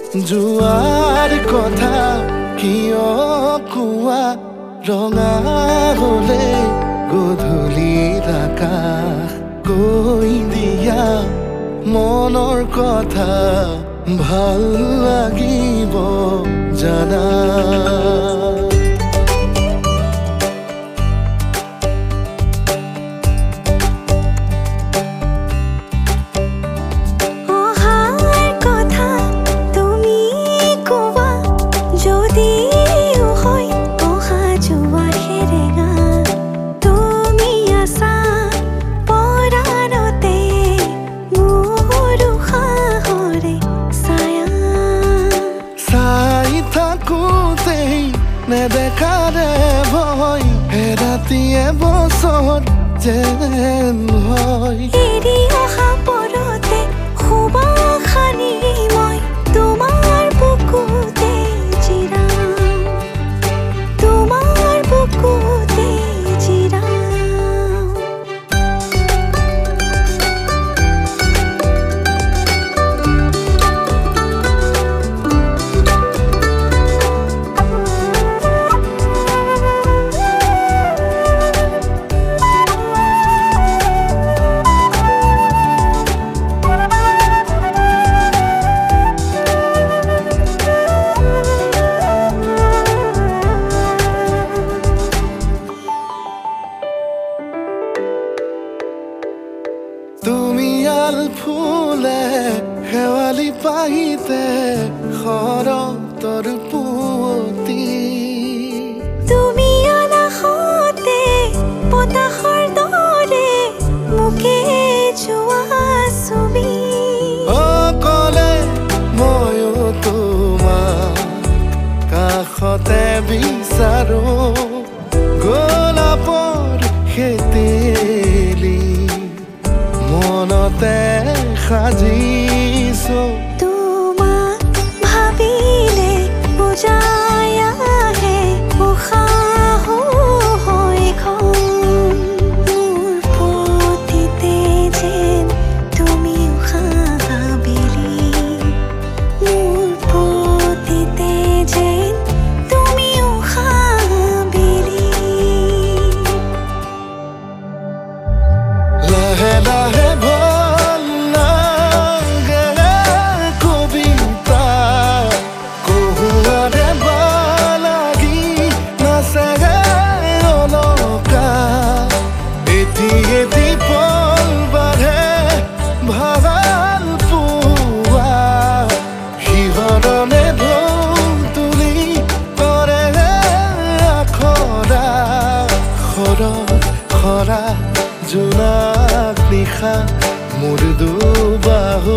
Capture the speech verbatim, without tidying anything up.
যোৱাৰ কথা কিয় কোৱা ৰঙা হলে গধূলিৰ আকাশ কৈ দিয়া মনৰ কথা ভাল লাগিব জানা নেদেখাৰে ভয় হেৰাতিয়ে বছৰ যেন হয় এৰি অহা পৰতে শুবা খানি মই তোমাৰ বুকুতে জিৰাম তোমাৰ বুকুতে জিৰাম তুমি আল ফুলে শেৱালি পাহিতে শৰতৰ পুৱতি তুমি আলাসতে বতাহৰ দৰে মোকে যোৱা ছবি অকলে ময়ো তোমাক কাষতে বিচাৰো গোলাপৰ খেতেলি মনতে সাজিছো তোমাক ভাবিলে বুজাই আহে উশাহ হৈ খন মোৰ প্ৰতিতে যেন তুমি উশাহ বেলি মোৰ প্ৰতিতে যেন তুমি উশাহ বেলি লাহে লাহে ভাল লাগে কবিতা কহুৱাৰে বালাগি নাচে অলকা এটি এটি পল বাঢ়ে ভাল পোৱা শিহৰণে ঢৌ তুলি কৰে আখৰা খৰত খৰা জোনাক নিশা মোৰ দুবাহু